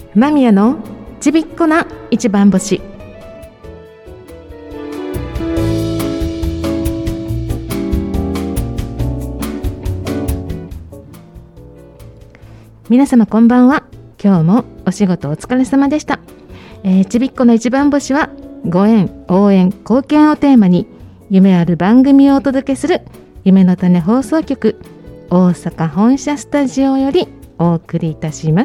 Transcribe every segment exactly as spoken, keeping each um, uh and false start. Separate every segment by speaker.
Speaker 1: 間宮のちびっこな一番星。皆様こんばんは。今日もお仕事お疲れ様でした。えー、ちびっこの一番星はご縁、応援、貢献をテーマに夢ある番組をお届けする夢の種放送局、大阪本社スタジオよりお送りいたします。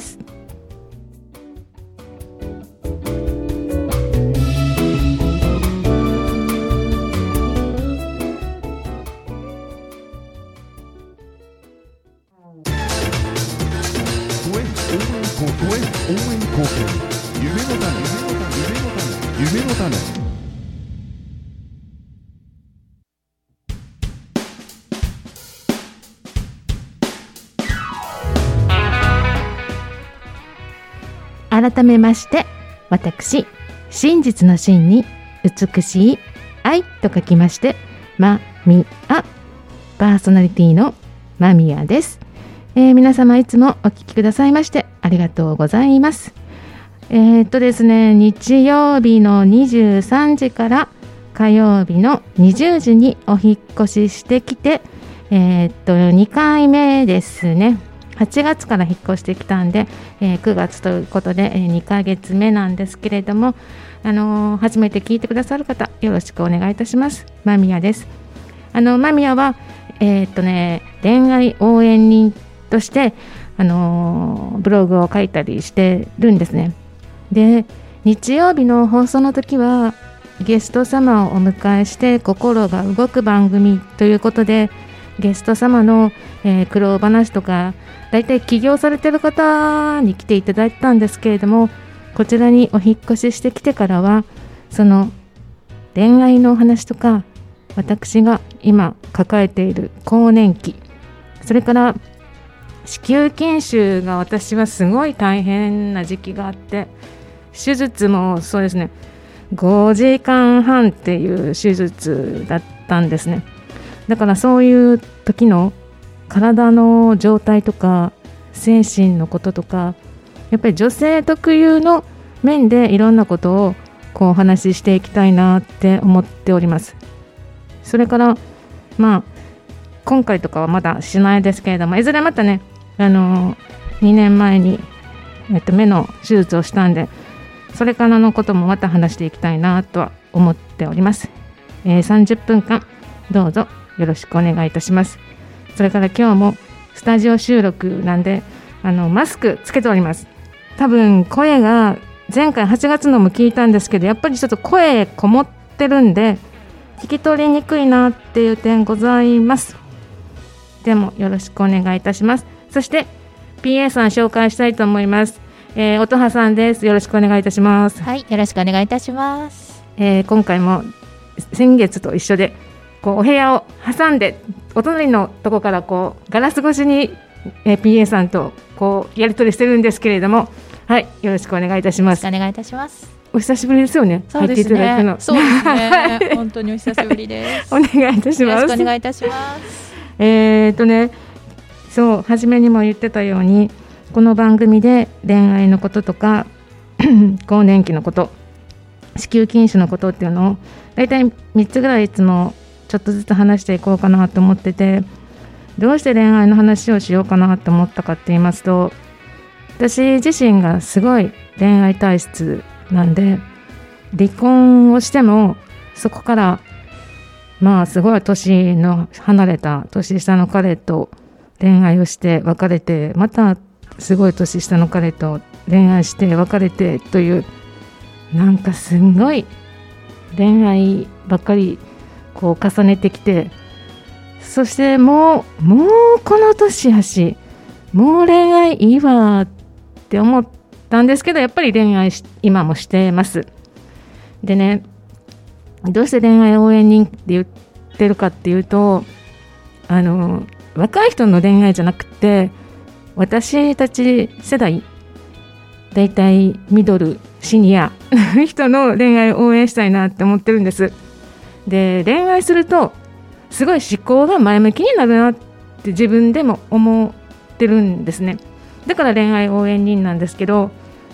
Speaker 1: 改めまして、私真実の真に美しい愛と書きましてまみあ、パーソナリティのまみやです。えー、皆様いつもお聞きくださいましてありがとうございます。えー、っとですね日曜日のにじゅうさんじから火曜日のにじゅうじにお引越ししてきて、えー、っとにかいめですね。はちがつから引っ越してきたんで、えー、くがつということで、えー、にかげつめなんですけれども、あのー、初めて聞いてくださる方よろしくお願いいたします。間宮です。あの間宮は、えー、っとね恋愛応援人として、あのー、ブログを書いたりしてるんですね。で日曜日の放送の時はゲスト様をお迎えして心が動く番組ということで、ゲスト様の、えー、苦労話とかだいたい起業されてる方に来ていただいたんですけれども、こちらにお引越ししてきてからはその恋愛のお話とか、私が今抱えている更年期、それから子宮筋腫が私はすごい大変な時期があって、手術もそうですねごじかんはんっていう手術だったんですね。だからそういう時の体の状態とか精神のこととか、やっぱり女性特有の面でいろんなことをこうお話ししていきたいなって思っております。それからまあ今回とかはまだしないですけれども、いずれまたね、あのにねんまえに、えっと、目の手術をしたんで、それからのこともまた話していきたいなとは思っております。えー、さんじゅっぷんかんどうぞよろしくお願いいたします。それから今日もスタジオ収録なんで、あのマスクつけております。多分声が前回はちがつのも聞いたんですけど、やっぱりちょっと声こもってるんで聞き取りにくいなっていう点ございます。でもよろしくお願いいたします。そして ピーエー さん紹介したいと思います。えー、音羽さんです。よろしくお願いいたします。
Speaker 2: はい、よろしくお願いいたします。
Speaker 1: えー、今回も先月と一緒でこうお部屋を挟んでお隣のとこからこうガラス越しに、えー、ピーエー さんとこうやり取りしてるんですけれども、はい、よろしくお願いいたします。
Speaker 2: よろしくお願いいたします。
Speaker 1: お久しぶりですよね。
Speaker 2: そうですね。
Speaker 1: 入っていただくの。
Speaker 2: そうですね。本当にお久しぶりです。
Speaker 1: お願いいたします。
Speaker 2: よろしくお願いいたします。
Speaker 1: えーっとね、そう初めにも言ってたように、この番組で恋愛のこととか更年期のこと、子宮筋腫のことっていうのをだいたいみっつぐらいいつもちょっとずつ話していこうかなと思ってて、どうして恋愛の話をしようかなと思ったかって言いますと、私自身がすごい恋愛体質なんで、離婚をしてもそこからまあすごい年の離れた年下の彼と恋愛をして別れて、またすごい年下の彼と恋愛して別れてという、なんかすごい恋愛ばっかりこう重ねてきて、そしてもうもうこの年やし、もう恋愛いいわって思ったんですけど、やっぱり恋愛今もしてます。でね、どうして恋愛応援人って言ってるかっていうと、あの若い人の恋愛じゃなくて、私たち世代だいたいミドルシニア人の恋愛を応援したいなって思ってるんです。で恋愛するとすごい思考が前向きになるなって自分でも思ってるんですね。だから恋愛応援人なんですけど、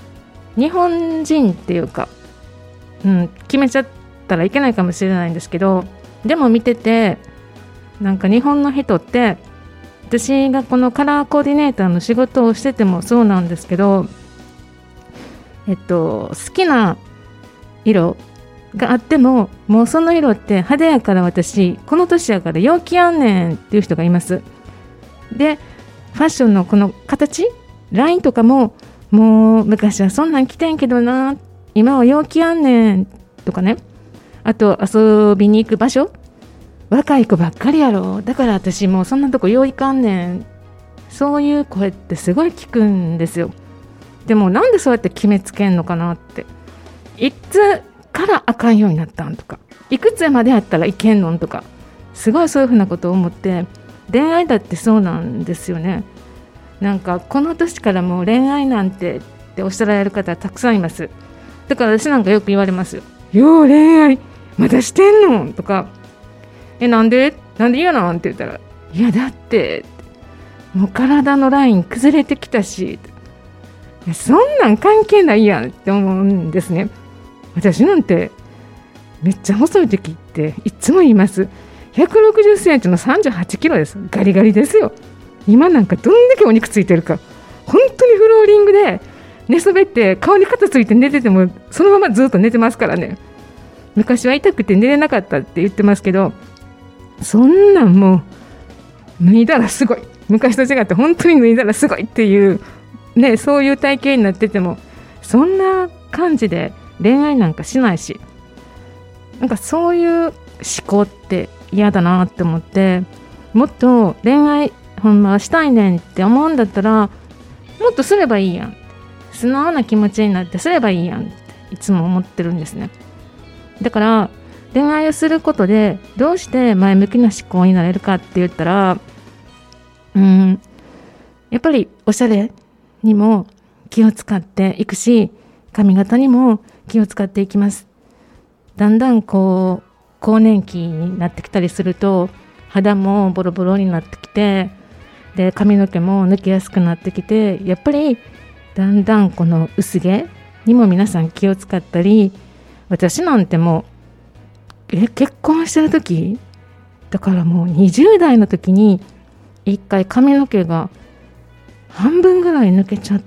Speaker 1: 日本人っていうか、うん、決めちゃったらいけないかもしれないんですけど、でも見ててなんか日本の人って、私がこのカラーコーディネーターの仕事をしててもそうなんですけど、えっと好きな色があっても、もうその色って派手やから、私この年やから陽気やんねんっていう人がいます。でファッションのこの形、ラインとかも、もう昔はそんなん着てんけどな、今は陽気やんねんとかね。あと遊びに行く場所、若い子ばっかりやろ、だから私もうそんなとこよういかんねん、そういう声ってすごい聞くんですよ。でもなんでそうやって決めつけんのかなって、いつからあかんようになったんとか、いくつまでやったらいけんのんとか、すごいそういうふうなことを思って、恋愛だってそうなんですよね。なんかこの年からもう恋愛なんてっておっしゃられる方たくさんいます。だから私なんかよく言われますよ。よう恋愛まだしてんのとか、えなんでなんで嫌なんって言ったら、いやだってもう体のライン崩れてきたし、いやそんなん関係ないやんって思うんですね。私なんてめっちゃ細い時っていつも言います。ひゃくろくじゅっセンチのさんじゅうはちキロです。ガリガリですよ。今なんかどんだけお肉ついてるか、本当にフローリングで寝そべって顔に肩ついて寝ててもそのままずっと寝てますからね。昔は痛くて寝れなかったって言ってますけど、そんなんもう脱いだらすごい、昔と違って本当に脱いだらすごいっていうね、そういう体型になっててもそんな感じで恋愛なんかしないし、なんかそういう思考って嫌だなって思って、もっと恋愛ほんまはしたいねんって思うんだったらもっとすればいいやん、素直な気持ちになってすればいいやんっていつも思ってるんですね。だから恋愛をすることでどうして前向きな思考になれるかって言ったら、うーんやっぱりおしゃれにも気を使っていくし、髪型にも気を使っていきます。だんだんこう更年期になってきたりすると肌もボロボロになってきて、で髪の毛も抜けやすくなってきて、やっぱりだんだんこの薄毛にも皆さん気を使ったり、私なんてもうえ結婚してる時だからもうにじゅう代の時に一回髪の毛が半分ぐらい抜けちゃって、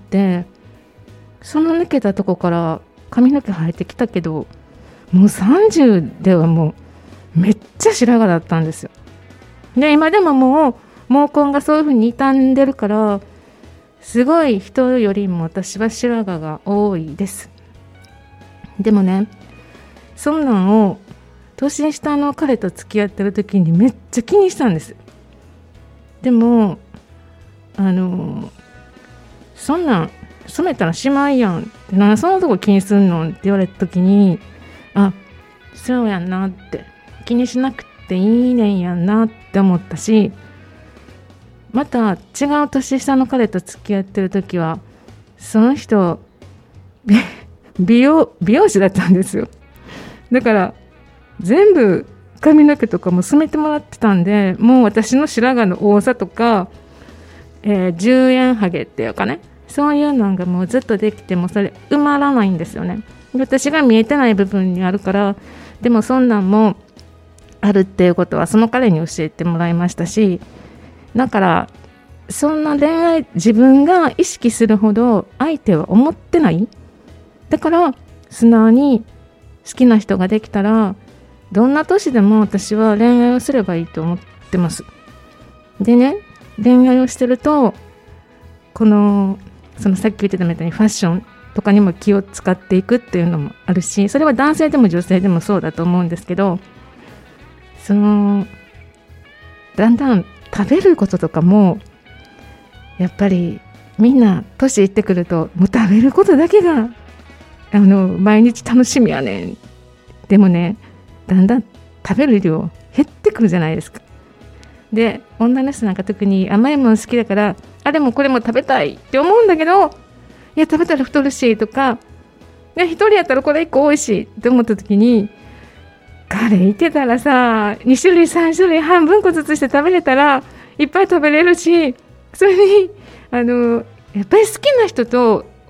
Speaker 1: その抜けたとこから髪の毛生えてきたけど、もうさんじゅうではもうめっちゃ白髪だったんですよ。で今でももう毛根がそういう風に傷んでるから、すごい人よりも私は白髪が多いです。でもね、そんなんを年下の彼と付き合ってる時にめっちゃ気にしたんです。でもあのそんなん染めたらしまいやんって、なんでそのとこ気にすんのって言われた時に、あ、そうやんなって、気にしなくていいねんやんなって思ったし、また違う年下の彼と付き合ってる時はその人美容美容師だったんですよ。だから全部髪の毛とかも染めてもらってたんで、もう私の白髪の多さとか、えー、じゅうえんハゲっていうかね、そういうのがもうずっとできてもそれ埋まらないんですよね。私が見えてない部分にあるから。でもそんなんもあるっていうことはその彼に教えてもらいましたし、だからそんな恋愛自分が意識するほど相手は思ってない。だから素直に好きな人ができたらどんな年でも私は恋愛をすればいいと思ってます。でね、恋愛をしてるとこのそのさっき言ってたみたいにファッションとかにも気を使っていくっていうのもあるし、それは男性でも女性でもそうだと思うんですけど、そのだんだん食べることとかもやっぱりみんな年いってくるともう食べることだけがあの毎日楽しみやねん。でもね、だんだん食べる量減ってくるじゃないですか。で女の人なんか特に甘いもの好きだから、あれもこれも食べたいって思うんだけど、いや食べたら太るしとか、ね、一人やったらこれいっこ多いしって思った時に、カレーいてたらさに種類さん種類半分こずつして食べれたらいっぱい食べれるし、それにあのやっぱり好きな人と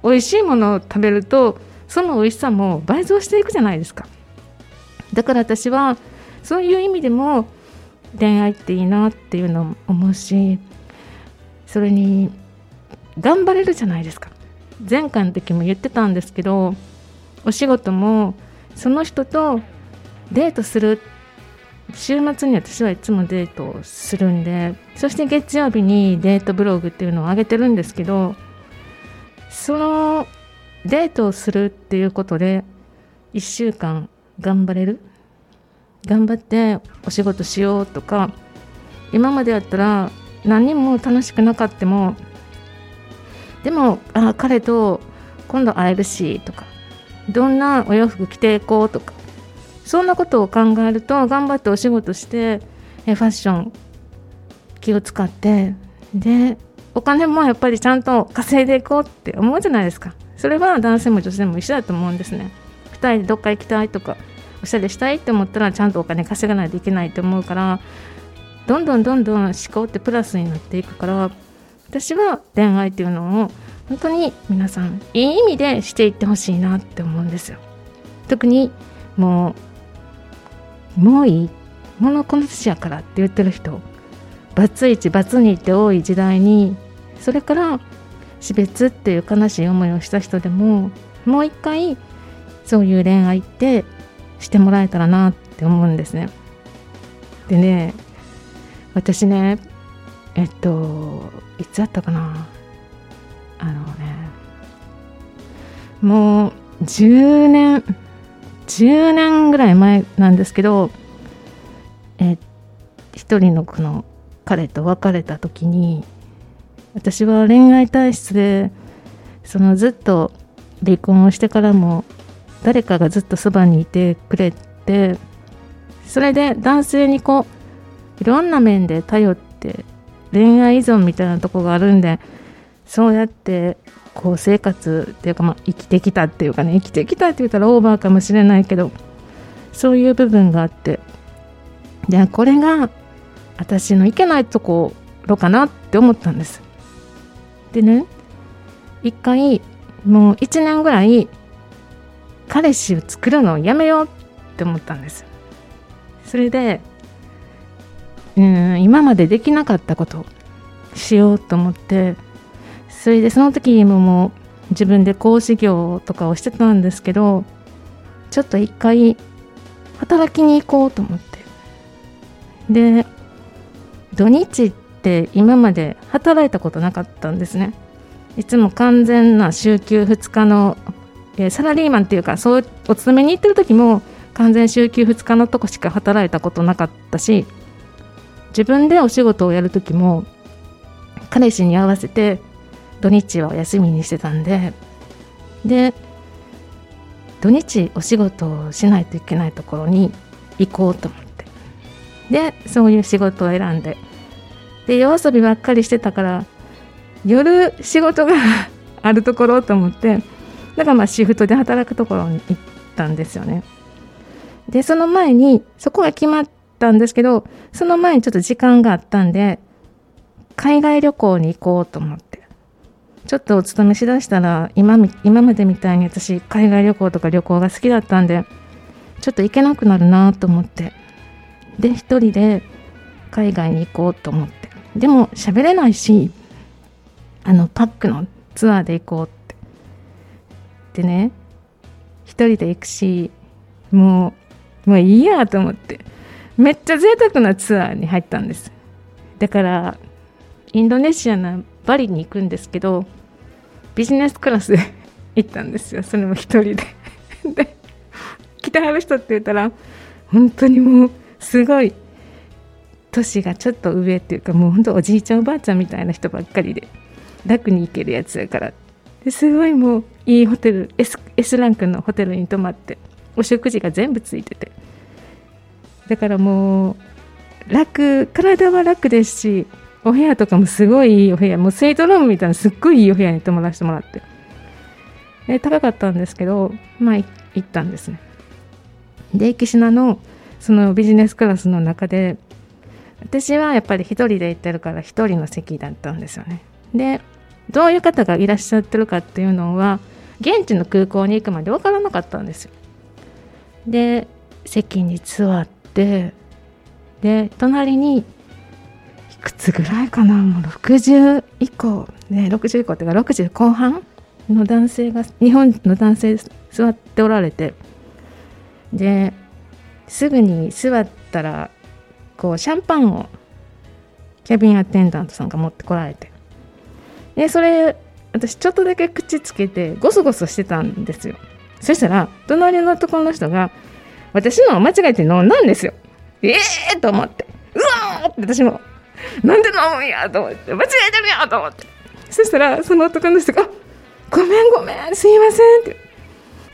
Speaker 1: 美味しいものを食べるとその美味しさも倍増していくじゃないですか。だから私はそういう意味でも恋愛っていいなっていうのを思うし、それに頑張れるじゃないですか。前回の時も言ってたんですけど、お仕事もその人とデートする、週末に私はいつもデートをするんで、そして月曜日にデートブログっていうのを上げてるんですけど、そのデートをするっていうことでいっしゅうかん頑張れる、頑張ってお仕事しようとか、今までやったら何にも楽しくなかったも、でもあ彼と今度会えるしとか、どんなお洋服着ていこうとか、そんなことを考えると頑張ってお仕事してえファッション気を使って、でお金もやっぱりちゃんと稼いでいこうって思うじゃないですか。それは男性も女性も一緒だと思うんですね。ふたりでどっか行きたいとかおしゃれしたいって思ったらちゃんとお金稼がないといけないと思うから、どんどんどんどん思考ってプラスになっていくから、私は恋愛っていうのを本当に皆さんいい意味でしていってほしいなって思うんですよ。特にもうもういいものこの年やからって言ってる人、バツイチバツにって多い時代に、それから死別っていう悲しい思いをした人でももう一回そういう恋愛ってしてもらえたらなって思うんですね。でね、私ねえっといつだったかな、あのねもうじゅうねんじゅうねんぐらい前なんですけど、え一人のこの彼と別れた時に、私は恋愛体質で、そのずっと離婚をしてからも誰かがずっとそばにいてくれて、それで男性にこういろんな面で頼って恋愛依存みたいなところがあるんで、そうやってこう生活っていうか、まあ、生きてきたっていうかね、生きてきたって言ったらオーバーかもしれないけど、そういう部分があって、でこれが私のいけないところかなって思ったんです。でね、一回もういちねんぐらい彼氏を作るのをやめようって思ったんです。それでうん今までできなかったことをしようと思って、それでその時ももう自分で講師業とかをしてたんですけど、ちょっと一回働きに行こうと思って、で土日って今まで働いたことなかったんですね。いつも完全な週休ふつかの、えー、サラリーマンっていうか、そうお勤めに行ってる時も完全週休ふつかのとこしか働いたことなかったし、自分でお仕事をやる時も彼氏に合わせて土日はお休みにしてたんで、で土日お仕事をしないといけないところに行こうと思って、でそういう仕事を選んで、で夜遊びばっかりしてたから夜仕事があるところと思って、だからまあシフトで働くところに行ったんですよね。でその前にそこが決まったんですけど、その前にちょっと時間があったんで海外旅行に行こうと思って、ちょっとお勤めしだしたら 今, 今までみたいに私海外旅行とか旅行が好きだったんで、ちょっと行けなくなるなと思って、で一人で海外に行こうと思って、でも喋れないし、あのパックのツアーで行こうってでね、一人で行くし、もうもういいやと思って、めっちゃ贅沢なツアーに入ったんです。だからインドネシアのバリに行くんですけど、ビジネスクラスで行ったんですよ。それも一人でで来てはる人って言ったら本当にもうすごい年がちょっと上っていうか、もう本当おじいちゃんおばあちゃんみたいな人ばっかりで、楽に行けるやつだから、ですごいもういいホテル S, S ランクのホテルに泊まって、お食事が全部ついてて、だからもう楽、体は楽ですし、お部屋とかもすごいいいお部屋、もうスイートルームみたいなすっごいいいお部屋に泊まらせてもらって、で高かったんですけど、まあ行ったんですね。でキシナのそのビジネスクラスの中で、私はやっぱり一人で行ってるから一人の席だったんですよね。でどういう方がいらっしゃってるかっていうのは現地の空港に行くまで分からなかったんですよ。で席に座ってで隣にいくつぐらいかな、もうろくじゅう以降、ね、ろくじゅう以降っていうかろくじゅう後半の男性が日本の男性座っておられて、ですぐに座ったらこうシャンパンをキャビンアテンダントさんが持ってこられて、でそれ私ちょっとだけ口つけてゴソゴソしてたんですよ。そしたら隣のところの人が私のを間違えて飲んだんですよ。ええーと思って、うわーって私もなんで飲むんやと思って、間違えてるやと思って、そしたらその男の人がごめんごめんすいませんって、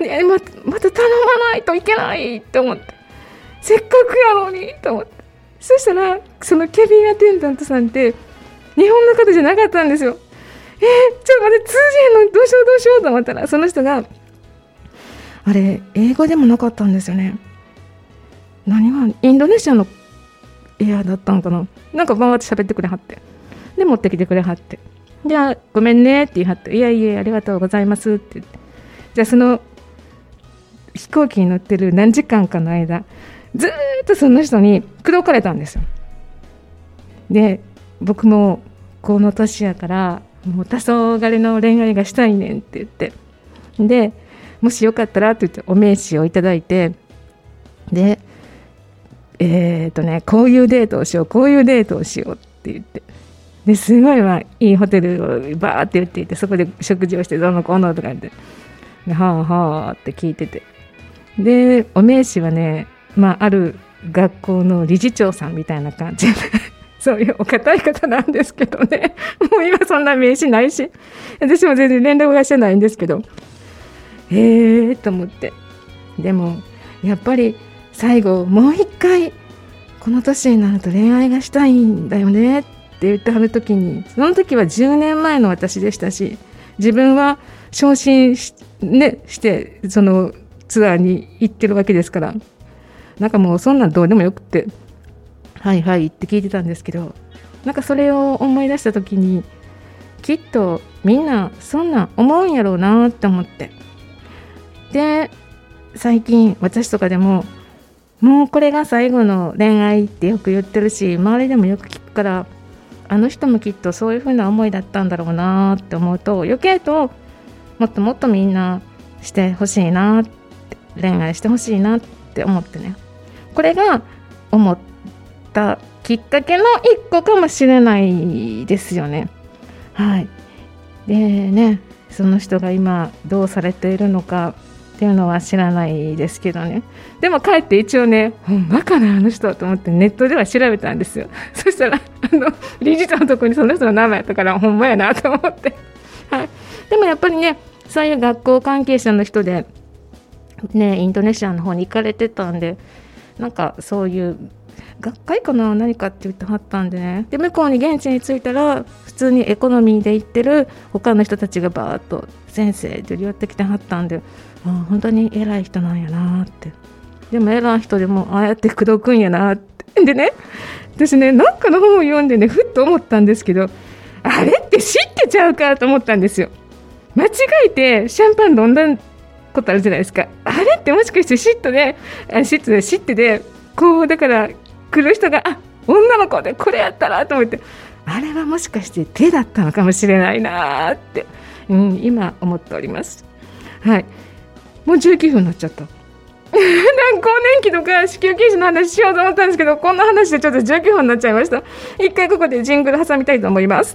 Speaker 1: ね、ま, また頼まないといけないって思って、せっかくやのにと思って、そしたらそのキャビンアテンダントさんって日本の方じゃなかったんですよ。えー、ちょっと待って通じへんのどうしようどうしようと思ったら、その人があれ英語でもなかったんですよね。何がインドネシアのエアだったのかな、なんかバーって喋ってくれはって、で持ってきてくれはって、じゃあごめんねって言いはって、いやいやありがとうございますって言って、じゃあその飛行機に乗ってる何時間かの間ずーっとその人に口説かれたんですよ。で僕もこの年やからもう黄昏の恋愛がしたいねんって言って、でもしよかったらって言ってお名刺をいただいて、でえーとねこういうデートをしようこういうデートをしようって言って、ですごい、まあ、いいホテルをバーって言っていて、そこで食事をしてどうのこうのとか言って、ではあはあって聞いてて、でお名刺はね、まあ、ある学校の理事長さんみたいな感じでそういうお堅い方なんですけどね、もう今そんな名刺ないし、私も全然連絡がしてないんですけど、えーと思って、でもやっぱり最後もう一回この年になると恋愛がしたいんだよねって言ってはる時に、その時はじゅうねんまえの私でしたし、自分は昇進 し,、ね、してそのツアーに行ってるわけですから、なんかもうそんなんどうでもよくてはいはいって聞いてたんですけど、なんかそれを思い出した時にきっとみんなそんなん思うんやろうなって思って、で最近私とかでももうこれが最後の恋愛ってよく言ってるし、周りでもよく聞くから、あの人もきっとそういう風な思いだったんだろうなって思うと、余計ともっともっとみんなしてほしいなって、恋愛してほしいなって思ってね、これが思ったきっかけの一個かもしれないですよね。はい。でね、その人が今どうされているのかっていうのは知らないですけどね、でも帰って一応ね、ほんまかなあの人と思ってネットでは調べたんですよ。そしたらあの理事長のところにその人の名前やったから、ほんまやなと思って、はい。でもやっぱりね、そういう学校関係者の人でね、インドネシアの方に行かれてたんで、なんかそういう学会かな何かって言ってはったんでね、で向こうに現地に着いたら普通にエコノミーで行ってる他の人たちがバーッと先生で寄ってきてはったんで、あ本当に偉い人なんやなって、でも偉い人でもああやって口説くんやなって、でね私ねなんかの本を読んでねふっと思ったんですけど、あれって知ってちゃうかと思ったんですよ。間違えてシャンパン飲んだことあるじゃないですか。あれってもしかして嫉妬で嫉妬で嫉妬でこうだから来る人があ女の子でこれやったらと思って、あれはもしかして手だったのかもしれないなって、うん、今思っております。はい、もうじゅうきゅうふんになっちゃった更年期とか子宮筋腫の話しようと思ったんですけど、こんな話でちょっとじゅうきゅうふんになっちゃいました。一回ここでジングル挟みたいと思います。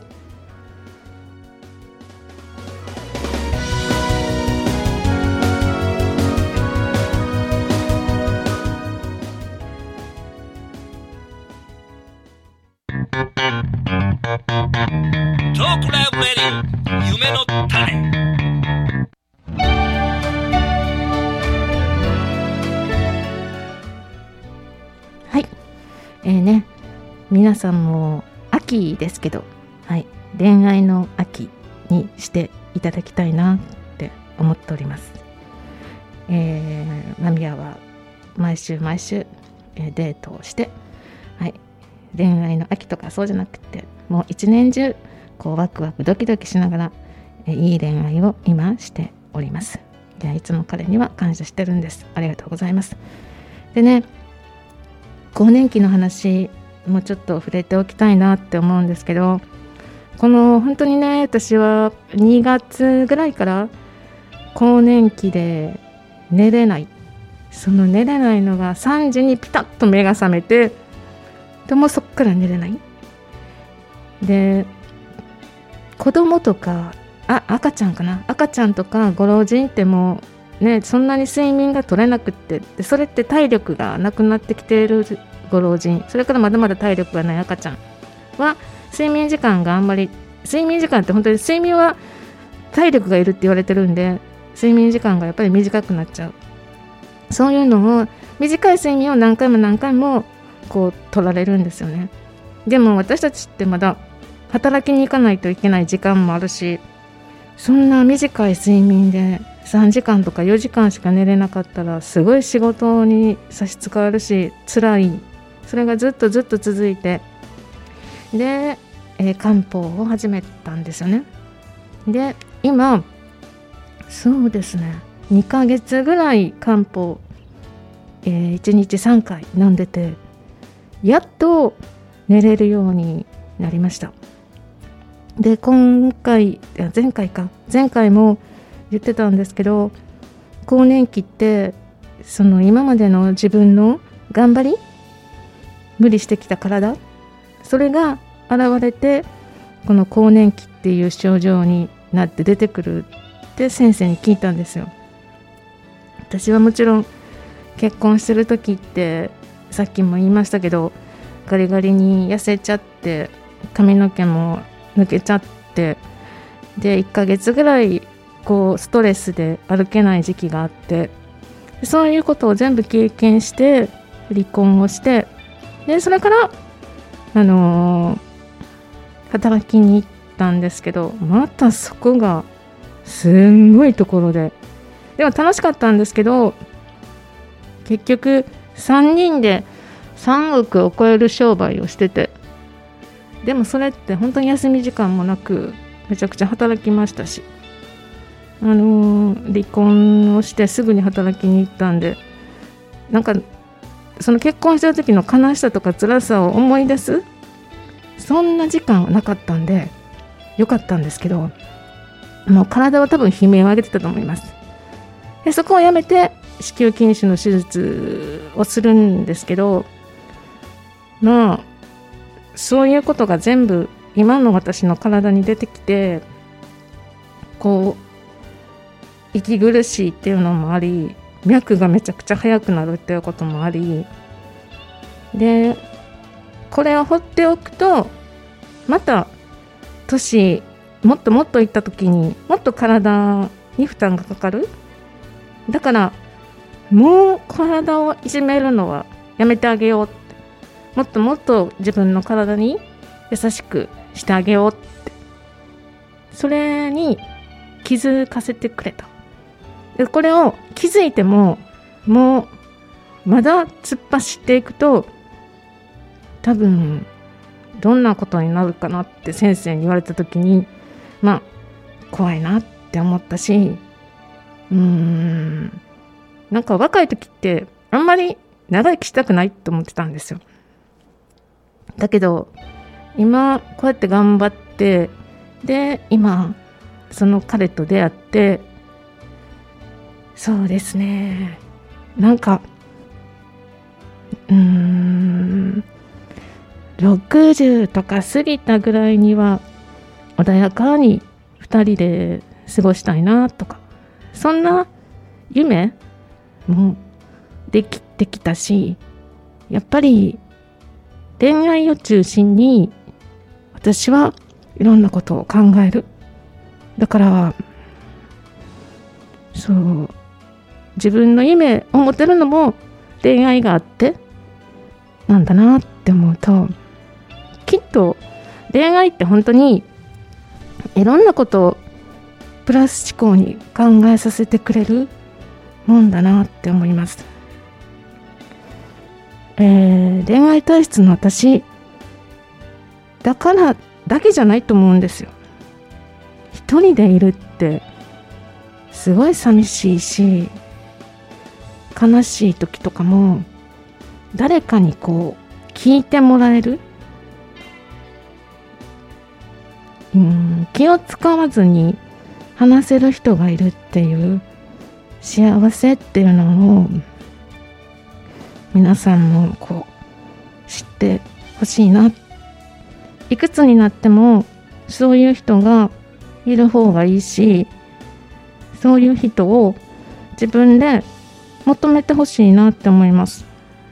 Speaker 3: トークライブレディ夢の種。
Speaker 1: はい、えーね、皆さんも秋ですけど、はい、恋愛の秋にしていただきたいなって思っております。えー、マミヤは毎週毎週、えー、デートをして、はい、恋愛の秋とかそうじゃなくてもう一年中こうワクワクドキドキしながらえいい恋愛を今しております。でいつも彼には感謝してるんです。ありがとうございます。でね、更年期の話もうちょっと触れておきたいなって思うんですけど、この本当にね、私はにがつぐらいから更年期で寝れない、その寝れないのがさんじにピタッと目が覚めて、でもそっから寝れないで、子供とかあ赤ちゃんかな赤ちゃんとかご老人ってもうね、そんなに睡眠が取れなくって、でそれって体力がなくなってきているご老人、それからまだまだ体力がない赤ちゃんは睡眠時間があんまり、睡眠時間って本当に睡眠は体力がいるって言われてるんで、睡眠時間がやっぱり短くなっちゃう。そういうのを短い睡眠を何回も何回もこう取られるんですよね。でも私たちってまだ働きに行かないといけない時間もあるし、そんな短い睡眠でさんじかんとかよじかんしか寝れなかったらすごい仕事に差し支えるし辛い。それがずっとずっと続いて、で、えー、漢方を始めたんですよね。で今そうですねにかげつぐらい漢方、えー、いちにちさんかい飲んでて、やっと寝れるようになりました。で今回前回か前回も言ってたんですけど、更年期ってその今までの自分の頑張り無理してきた体、それが現れてこの更年期っていう症状になって出てくるって先生に聞いたんですよ。私はもちろん結婚してる時ってさっきも言いましたけど、ガリガリに痩せちゃって髪の毛も抜けちゃって、でいっかげつぐらいこうストレスで歩けない時期があって、そういうことを全部経験して離婚をして、でそれからあのー、働きに行ったんですけど、またそこがすんごいところで、でも楽しかったんですけど、結局さんにんでさんおくを超える商売をしてて、でもそれって本当に休み時間もなくめちゃくちゃ働きましたし、あのー、離婚をしてすぐに働きに行ったんで、なんかその結婚してる時の悲しさとか辛さを思い出すそんな時間はなかったんでよかったんですけど、もう体は多分悲鳴を上げてたと思います。でそこをやめて子宮筋腫の手術をするんですけど、まあそういうことが全部今の私の体に出てきて、こう息苦しいっていうのもあり、脈がめちゃくちゃ速くなるっていうこともあり、でこれを放っておくとまた年もっともっといった時にもっと体に負担がかかる。だからもう体をいじめるのはやめてあげようって、もっともっと自分の体に優しくしてあげようって、それに気づかせてくれた。でこれを気づいてももうまだ突っ走っていくと多分どんなことになるかなって先生に言われた時に、まあ怖いなって思ったし、うーんなんか若い時ってあんまり長生きしたくないと思ってたんですよ。だけど今こうやって頑張って、で今その彼と出会って、そうですね、なんかうーんろくじゅうとか過ぎたぐらいには穏やかにふたりで過ごしたいなとか、そんな夢もできてきたし、やっぱり恋愛を中心に私はいろんなことを考える。だからそう自分の夢を持てるのも恋愛があってなんだなって思うと、きっと恋愛って本当にいろんなことをプラス思考に考えさせてくれるもんだなって思います。えー、恋愛体質の私だからだけじゃないと思うんですよ。一人でいるってすごい寂しいし、悲しい時とかも誰かにこう聞いてもらえる、うん、気を使わずに話せる人がいるっていう幸せっていうのを皆さんもこう知ってほしいな。いくつになってもそういう人がいる方がいいし、そういう人を自分で求めてほしいなって思います。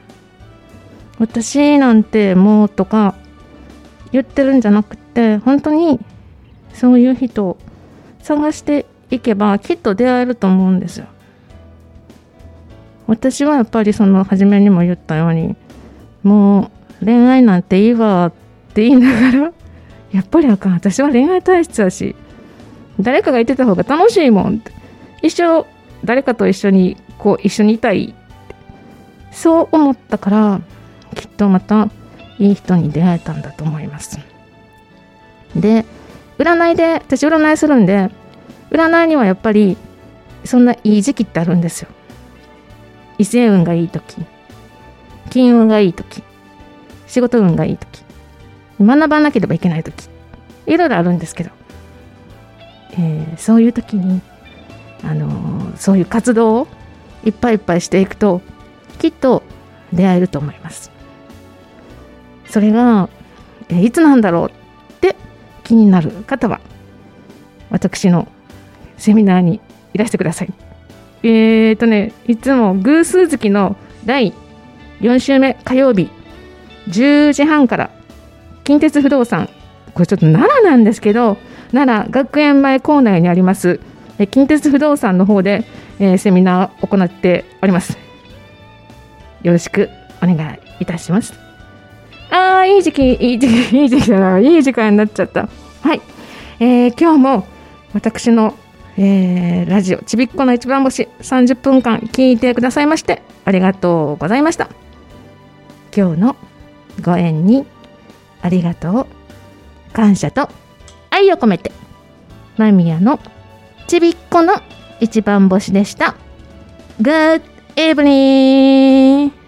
Speaker 1: 私なんてもうとか言ってるんじゃなくて、本当にそういう人を探していけばきっと出会えると思うんですよ。私はやっぱりその初めにも言ったように、もう恋愛なんていいわって言いながら、やっぱりあかん、私は恋愛体質だし、誰かがいてた方が楽しいもんって、一生誰かと一緒にこう一緒にいたい、そう思ったからきっとまたいい人に出会えたんだと思います。で、占いで、私占いするんで、占いにはやっぱりそんないい時期ってあるんですよ。異性運がいい時、金運がいい時、仕事運がいい時、学ばなければいけない時、いろいろあるんですけど、えー、そういう時に、あのー、そういう活動をいっぱいいっぱいしていくときっと出会えると思います。それが、えー、いつなんだろうって気になる方は私のセミナーにいらしてください。えーとねいつも偶数月のだいよん週目火曜日じゅうじはんから近鉄不動産、これちょっと奈良なんですけど、奈良学園前構内にあります近鉄不動産の方で、えー、セミナーを行っております。よろしくお願いいたします。あー、いい時期いい時期いい時期だな、いい時間になっちゃった。はい、えー、今日も私の、えー、ラジオちびっこの一番星さんじゅっぷんかん聞いてくださいましてありがとうございました。今日のご縁にありがとう、感謝と愛を込めて、間宮のちびっこの一番星でした。Good evening!